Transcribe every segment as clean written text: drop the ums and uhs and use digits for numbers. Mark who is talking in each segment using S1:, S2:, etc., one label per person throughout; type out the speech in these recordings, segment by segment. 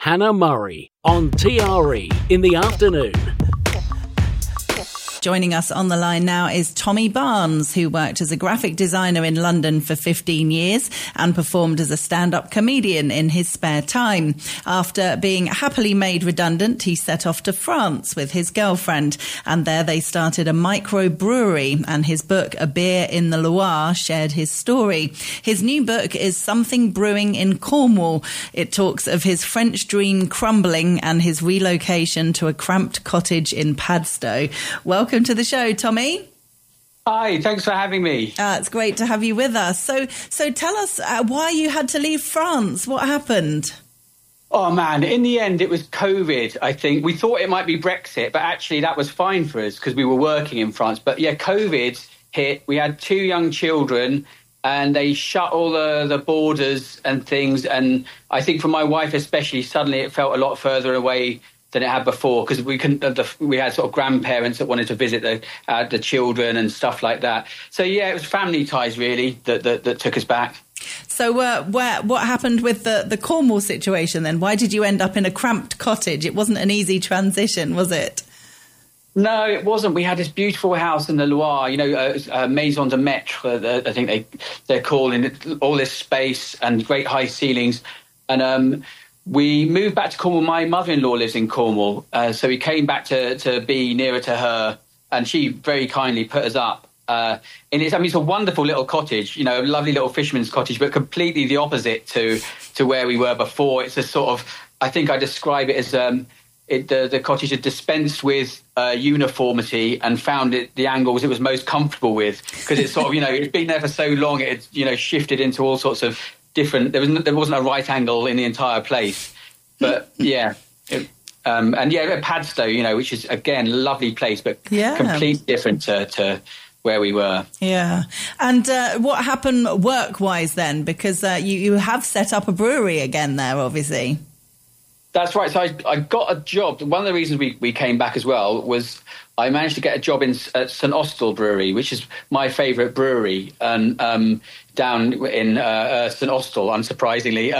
S1: Hannah Murray on TRE in the afternoon.
S2: Joining us on the line now is Tommy Barnes, who worked as a graphic designer in London for 15 years and performed as a stand-up comedian in his spare time. After being happily made redundant, he set off to France with his girlfriend, and there they started a microbrewery, and his book, A Beer in the Loire, shared his story. His new book is Something Brewing in Cornwall. It talks of his French dream crumbling and his relocation to a cramped cottage in Padstow. Welcome to the show, Tommy.
S3: Hi, thanks for having me.
S2: It's great to have you with us. So tell us why you had to leave France. What happened?
S3: Oh, man, in the end, it was COVID, I think. We thought it might be Brexit, but actually that was fine for us because we were working in France. But yeah, COVID hit. We had 2 young children and they shut all the borders and things. And I think for my wife especially, suddenly it felt a lot further away than it had before, because we had sort of grandparents that wanted to visit the children and stuff like that. So yeah, it was family ties really that took us back.
S2: So what happened with the Cornwall situation then? Why did you end up in a cramped cottage? It wasn't an easy transition, was it?
S3: No, it wasn't. We had this beautiful house in the Loire, Maison de Maître, I think they're calling it, all this space and great high ceilings. And we moved back to Cornwall. My mother-in-law lives in Cornwall, so we came back to be nearer to her, and she very kindly put us up. It's a wonderful little cottage, a lovely little fisherman's cottage, but completely the opposite to where we were before. It's a sort of, I think I describe it as the cottage had dispensed with uniformity and found the angles it was most comfortable with, because it's sort of, it's been there for so long, it had, shifted into all sorts of different. There wasn't a right angle in the entire place, but yeah, Padstow, which is again a lovely place, but completely different to where we were.
S2: Yeah, and what happened work-wise then? Because you have set up a brewery again there, obviously.
S3: That's right. So I got a job. One of the reasons we came back as well was I managed to get a job at St Austell Brewery, which is my favourite brewery, and down in St Austell, unsurprisingly.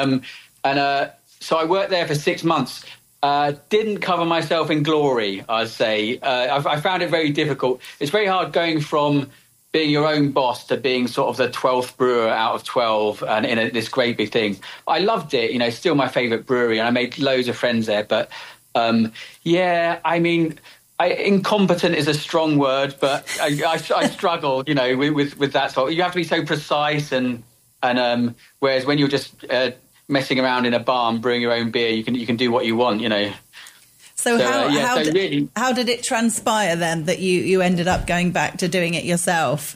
S3: So I worked there for 6 months. Didn't cover myself in glory, I'd say. I found it very difficult. It's very hard going from being your own boss to being sort of the 12th brewer out of 12 and in this great big thing. I loved it, still my favourite brewery, and I made loads of friends there. But incompetent is a strong word, but I struggled, with that sort. You have to be so precise, and whereas when you're just messing around in a barn brewing your own beer, you can do what you want,
S2: So how did it transpire then that you ended up going back to doing it yourself?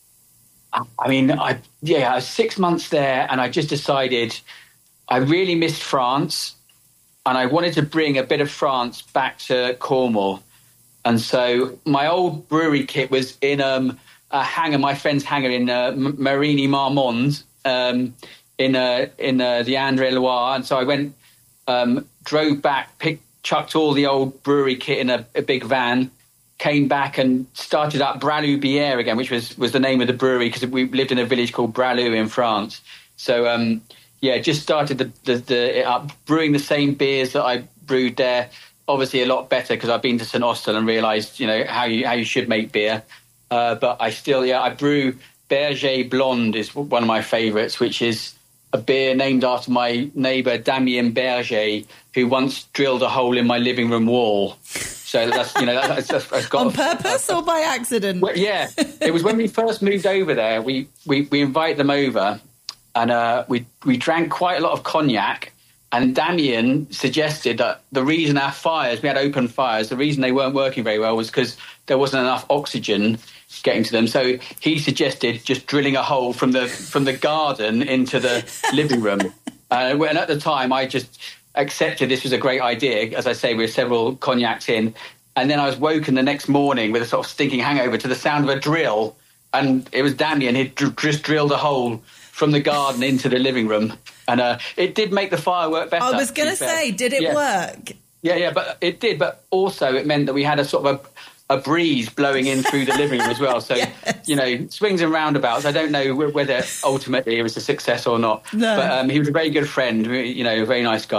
S3: I mean, I was 6 months there, and I just decided I really missed France, and I wanted to bring a bit of France back to Cornwall. And so my old brewery kit was in a hangar, my friend's hangar in Marigny Marmande, in the Indre-et-Loire. And so I went, drove back, chucked all the old brewery kit in a big van, came back and started up Bralou Bière again, which was the name of the brewery, because we lived in a village called Bralou in France. So, just started it up, brewing the same beers that I brewed there. Obviously a lot better because I've been to St Austell and realised, how you should make beer. But I brew Berger Blonde is one of my favourites, which is a beer named after my neighbour Damien Berger, who once drilled a hole in my living room wall. So that's that's got
S2: on purpose or by accident?
S3: Well, yeah, it was when we first moved over there. We invited them over, and we drank quite a lot of cognac. And Damien suggested that the reason our fires, we had open fires, the reason they weren't working very well was because there wasn't enough oxygen getting to them. So he suggested just drilling a hole from the garden into the living room. And at the time, I just accepted this was a great idea. As I say, we were several cognacs in. And then I was woken the next morning with a sort of stinking hangover to the sound of a drill. And it was Damien. He'd just drilled a hole from the garden into the living room. And it did make the fire work better.
S2: I was going to say, did it work?
S3: Yeah, but it did. But also it meant that we had a sort of a breeze blowing in through the living room as well. So, yes. Swings and roundabouts. I don't know whether ultimately it was a success or not. No. But he was a very good friend, a very nice guy.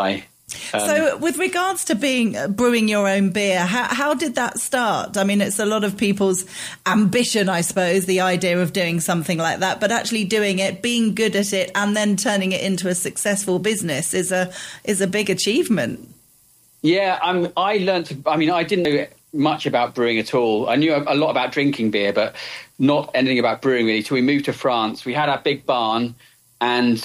S2: So with regards to brewing your own beer, how did that start? I mean, it's a lot of people's ambition, I suppose, the idea of doing something like that, but actually doing it, being good at it, and then turning it into a successful business is a big achievement.
S3: Yeah, I didn't know much about brewing at all. I knew a lot about drinking beer, but not anything about brewing really. Till we moved to France, we had our big barn, and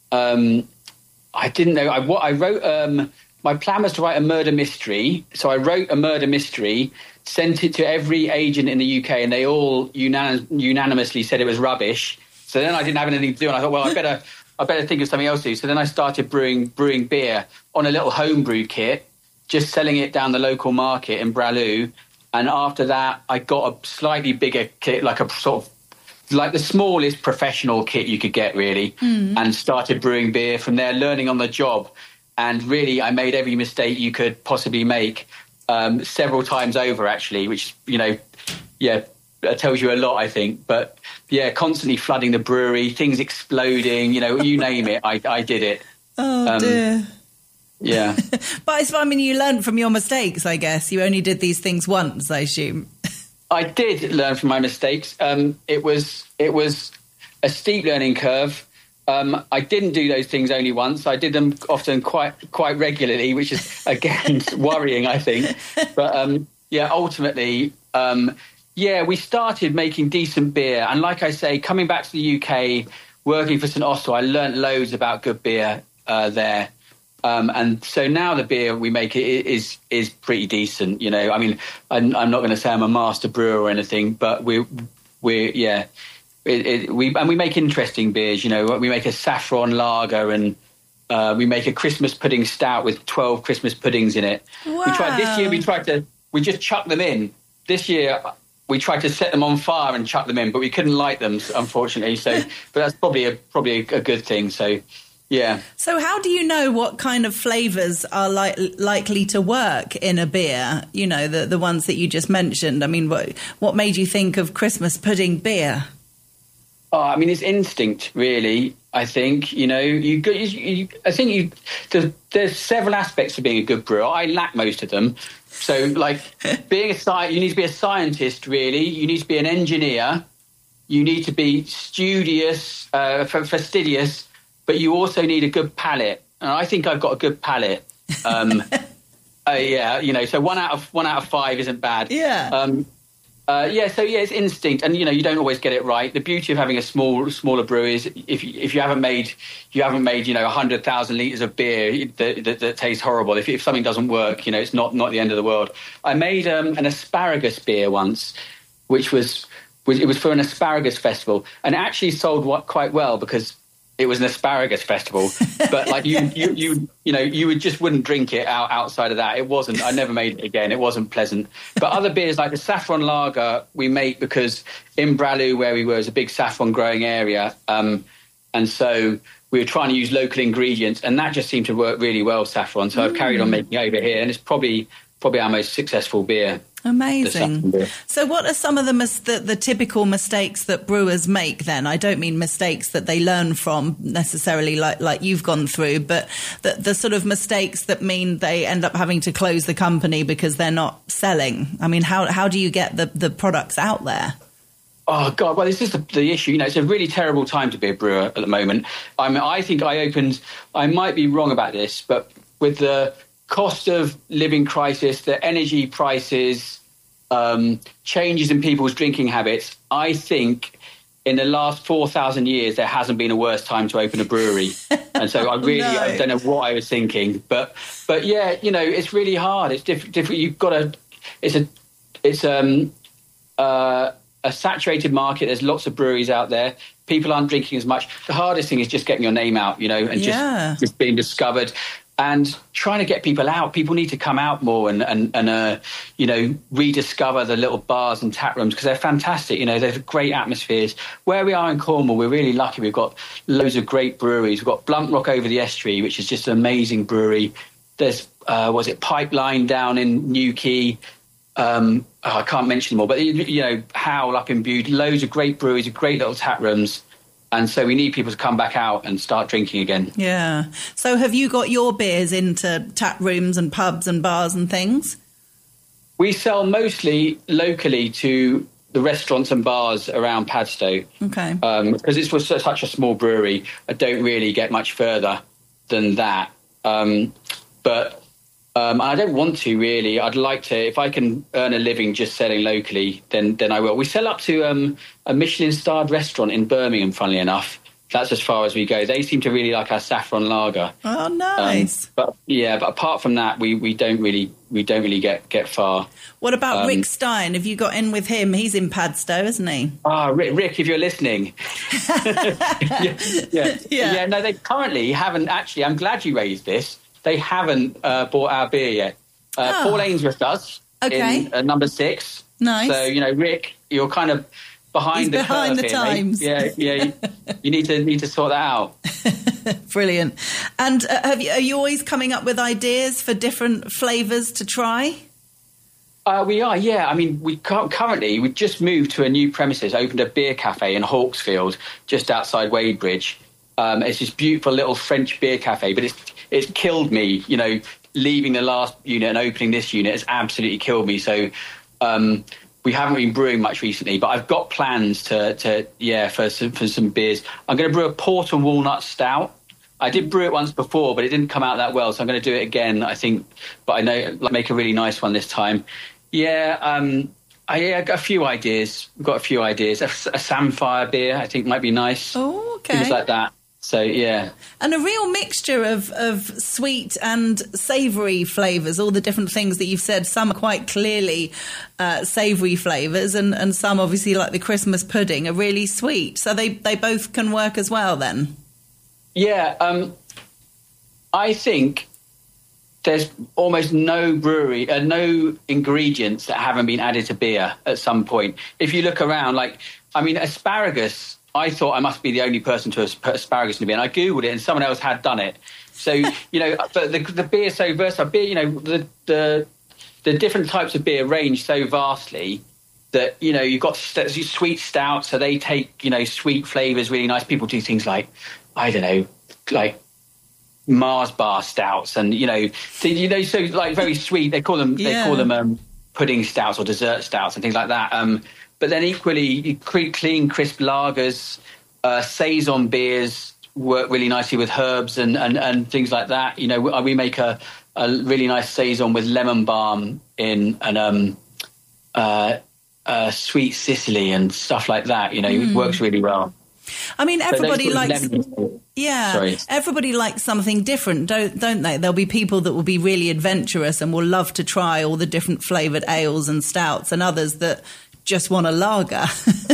S3: I didn't know. I wrote. My plan was to write a murder mystery, so I wrote a murder mystery, sent it to every agent in the UK, and they all unanimously said it was rubbish. So then I didn't have anything to do, and I thought, well, I better think of something else to do. So then I started brewing beer on a little homebrew kit, just selling it down the local market in Bralou. And after that, I got a slightly bigger kit, like a sort of like the smallest professional kit you could get, really, and started brewing beer from there, learning on the job. And really, I made every mistake you could possibly make several times over, actually, which, that tells you a lot, I think. But, constantly flooding the brewery, things exploding, you name it, I did it.
S2: Oh, dear.
S3: Yeah.
S2: But I mean, you learned from your mistakes, I guess. You only did these things once, I assume.
S3: I did learn from my mistakes. It was a steep learning curve. I didn't do those things only once. I did them often quite regularly, which is, again, worrying, I think. But, ultimately, we started making decent beer. And like I say, coming back to the UK, working for St. Austell, I learnt loads about good beer there. And so now the beer we make is pretty decent, I mean, I'm not going to say I'm a master brewer or anything, but we make interesting beers. We make a saffron lager, and we make a Christmas pudding stout with 12 Christmas puddings in it.
S2: Wow.
S3: We just chucked them in. This year we tried to set them on fire and chuck them in, but we couldn't light them, unfortunately. So, but that's probably a good thing. So. Yeah.
S2: So how do you know what kind of flavours are likely to work in a beer? The ones that you just mentioned. I mean, what made you think of Christmas pudding beer?
S3: Oh, I mean, it's instinct, really. I think there's several aspects to being a good brewer. I lack most of them. So, like, you need to be a scientist, really. You need to be an engineer. You need to be studious, fastidious. But you also need a good palate, and I think I've got a good palate. So 1 out of 5 isn't bad.
S2: Yeah.
S3: It's instinct, and you don't always get it right. The beauty of having a smaller brewery is if you haven't made 100,000 litres of beer that tastes horrible. If something doesn't work, it's not the end of the world. I made an asparagus beer once, which was for an asparagus festival, and it actually sold quite well because it was an asparagus festival, but like you wouldn't drink it outside of that. It wasn't. I never made it again. It wasn't pleasant. But other beers like the saffron lager we make because in Bralou, where we were, is a big saffron growing area, and so we were trying to use local ingredients, and that just seemed to work really well. Saffron. So I've carried on making it over here, and it's probably our most successful beer.
S2: Amazing. So what are some of the typical mistakes that brewers make then? I don't mean mistakes that they learn from necessarily like you've gone through, but the sort of mistakes that mean they end up having to close the company because they're not selling. I mean, how do you get the products out there?
S3: Oh, God, well, this is the issue. It's a really terrible time to be a brewer at the moment. I think I might be wrong about this, but with the cost of living crisis, the energy prices, changes in people's drinking habits, I think in the last 4,000 years there hasn't been a worse time to open a brewery. And so I don't know what I was thinking, but yeah, it's really hard. It's different. You've got it's a saturated market. There's lots of breweries out there. People aren't drinking as much. The hardest thing is just getting your name out, and just being discovered. And trying to get people out. People need to come out more and rediscover the little bars and tap rooms because they're fantastic. They're great atmospheres. Where we are in Cornwall, we're really lucky. We've got loads of great breweries. We've got Blunt Rock over the estuary, which is just an amazing brewery. There's, Pipeline down in Newquay. I can't mention them all, but, Howl up in Bude. Loads of great breweries, great little tap rooms. And so we need people to come back out and start drinking again.
S2: Yeah. So have you got your beers into tap rooms and pubs and bars and things?
S3: We sell mostly locally to the restaurants and bars around Padstow.
S2: Okay.
S3: Because it's was such a small brewery, I don't really get much further than that. But I don't want to really. I'd like to, if I can earn a living just selling locally, then I will. We sell up to a Michelin-starred restaurant in Birmingham, funnily enough. That's as far as we go. They seem to really like our saffron lager.
S2: Oh, nice.
S3: But apart from that, we don't really get far.
S2: What about Rick Stein? Have you got in with him? He's in Padstow, isn't he?
S3: Rick, if you're listening. Yeah. No, they currently haven't actually. I'm glad you raised this. They haven't bought our beer yet. Paul Ainsworth does.
S2: Okay.
S3: In number 6.
S2: Nice.
S3: So Rick, you're kind of behind the curve
S2: the
S3: here,
S2: times.
S3: Mate. Yeah. You need to sort that out.
S2: Brilliant. And are you always coming up with ideas for different flavours to try?
S3: We are, yeah. I mean, we just moved to a new premises, opened a beer cafe in Hawksfield, just outside Wadebridge. It's this beautiful little French beer cafe, but it's killed me, leaving the last unit and opening this unit has absolutely killed me. So we haven't been brewing much recently, but I've got plans for some beers. I'm going to brew a port and walnut stout. I did brew it once before, but it didn't come out that well, so I'm going to do it again, I think. But I know I'll make a really nice one this time. Yeah, I got a few ideas. We've got a few ideas. A Samphire beer, I think, might be nice.
S2: Oh, okay.
S3: Things like that. So, yeah.
S2: And a real mixture of sweet and savoury flavours, all the different things that you've said. Some are quite clearly savoury flavours and some, obviously, like the Christmas pudding, are really sweet. So they both can work as well, then?
S3: Yeah, I think there's almost no brewery, no ingredients that haven't been added to beer at some point. If you look around, asparagus, I thought I must be the only person to put asparagus in the beer. And I Googled it and someone else had done it. So, but the beer is so versatile. Beer, the different types of beer range so vastly that, you've got sweet stouts, so they take, sweet flavours really nice. People do things like, I don't know, like Mars bar stouts and, so like very sweet. They call them pudding stouts or dessert stouts and things like that. But then equally, clean, crisp lagers, saison beers work really nicely with herbs and things like that. We make a really nice saison with lemon balm in and sweet Sicily and stuff like that. It works really well.
S2: I mean, everybody likes.
S3: Sorry.
S2: Everybody likes something different, don't they? There'll be people that will be really adventurous and will love to try all the different flavoured ales and stouts, and others that just want a lager.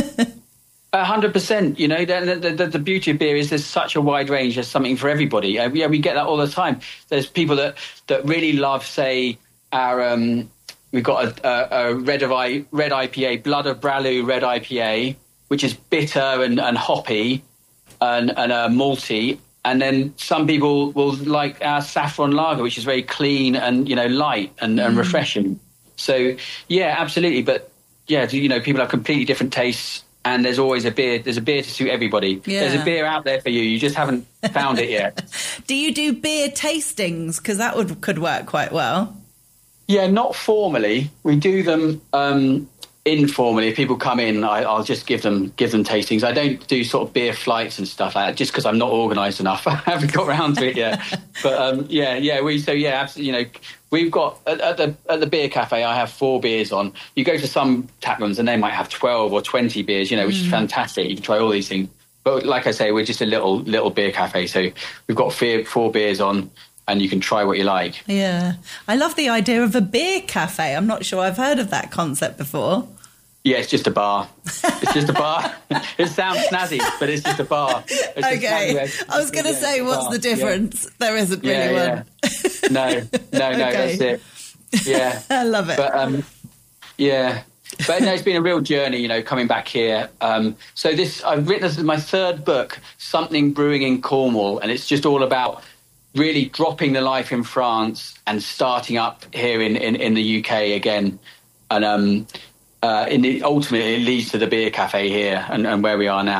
S3: 100%. The beauty of beer is there's such a wide range. There's something for everybody. We get that all the time. There's people that really love, say, our. We've got a red IPA, Blood of Braloo red IPA, which is bitter and hoppy and malty. And then some people will like our saffron lager, which is very clean and, light and refreshing. So, yeah, absolutely. But, yeah, people have completely different tastes. And there's always a beer. There's a beer to suit everybody. Yeah. There's a beer out there for you. You just haven't found it yet.
S2: Do you do beer tastings? Because that could work quite well.
S3: Yeah, not formally. We do them informally. If people come in, I'll just give them tastings. I don't do sort of beer flights and stuff like that, just because I'm not organised enough. I haven't got around to it yet. But absolutely. We've got at the beer cafe. I have 4 beers on. You go to some tap rooms and they might have 12 or 20 beers. Which is fantastic. You can try all these things. But like I say, we're just a little beer cafe, so we've got 4 beers on. And you can try what you like. Yeah.
S2: I love the idea of a beer cafe. I'm not sure I've heard of that concept before.
S3: Yeah, it's just a bar. It's just a bar. It sounds snazzy, but it's just a bar.
S2: Okay. I was going to say, what's the difference? Yeah. There isn't really one.
S3: No, that's it. Yeah.
S2: I love it.
S3: But, But no, it's been a real journey, coming back here. So I've written this as my 3rd book, Something Brewing in Cornwall, and it's just all about really dropping the life in France and starting up here in the UK again. And ultimately it leads to the beer cafe here and where we are now.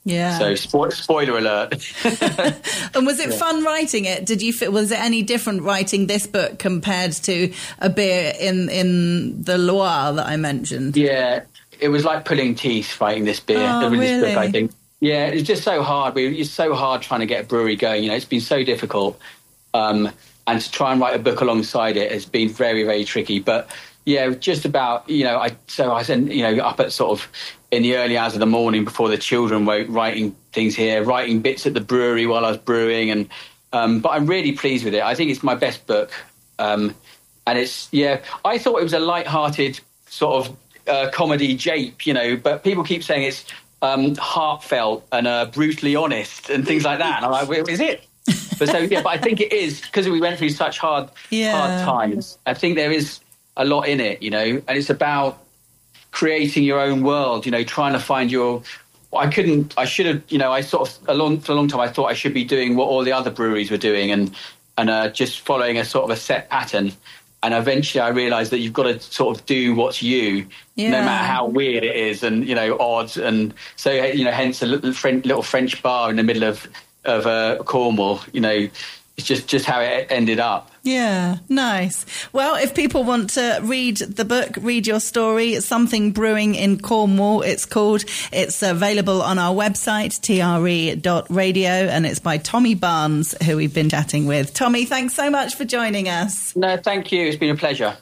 S2: Yeah.
S3: So spoiler alert.
S2: And was it fun writing it? Was it any different writing this book compared to A Beer in the Loire that I mentioned?
S3: Yeah, it was like pulling teeth writing this beer. This book, I think. Yeah, it's just so hard. It's so hard trying to get a brewery going. It's been so difficult. And to try and write a book alongside it has been very, very tricky. But yeah, just about, I spent, up at sort of in the early hours of the morning before the children were writing things here, writing bits at the brewery while I was brewing. And but I'm really pleased with it. I think it's my best book. And it's, I thought it was a light-hearted sort of comedy jape, but people keep saying it's heartfelt and brutally honest and things like that. And I'm like, well, is it? But I think it is, because we went through such hard times. I think there is a lot in it, and it's about creating your own world, trying to find for a long time I thought I should be doing what all the other breweries were doing and just following a sort of a set pattern. And eventually I realised that you've got to sort of do what's you, no matter how weird it is and, odd. And so, hence a little French bar in the middle of Cornwall, it's just how it ended up.
S2: Yeah, nice. Well, if people want to read the book, read your story, Something Brewing in Cornwall, it's called. It's available on our website, tre.radio, and it's by Tommy Barnes, who we've been chatting with. Tommy, thanks so much for joining us.
S3: No, thank you. It's been a pleasure.